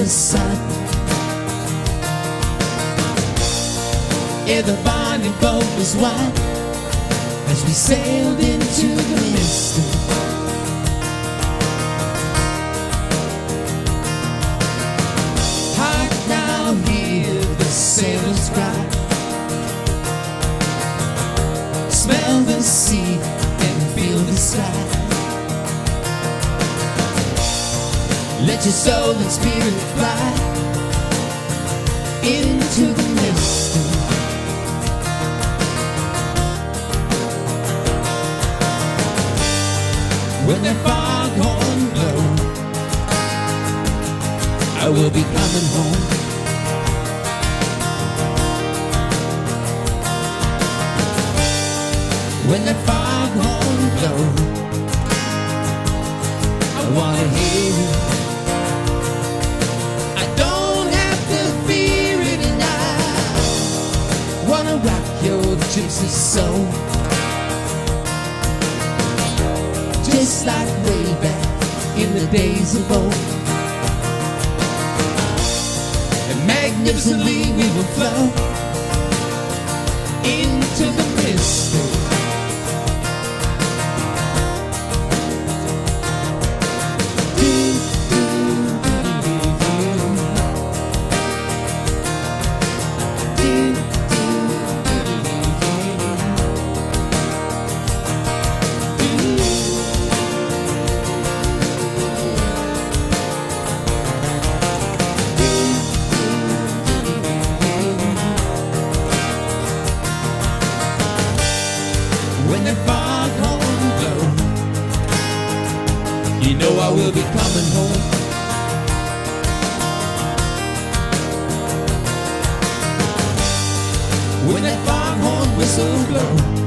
sun. Yeah, the binding boat was wide as we sailed into the mist. Hark now, hear the sailors cry, smell the sea and feel the sky. Let your soul and spirit fly into the mist. When that foghorn blow, I will be coming home. When that foghorn blow, I wanna hear you. I don't have to fear it, and I wanna rock your gypsy soul, just like way back in the days of old. And magnificently we will flow into the mist. When that foghorn blow, you know I will be coming home. When that foghorn whistle blow,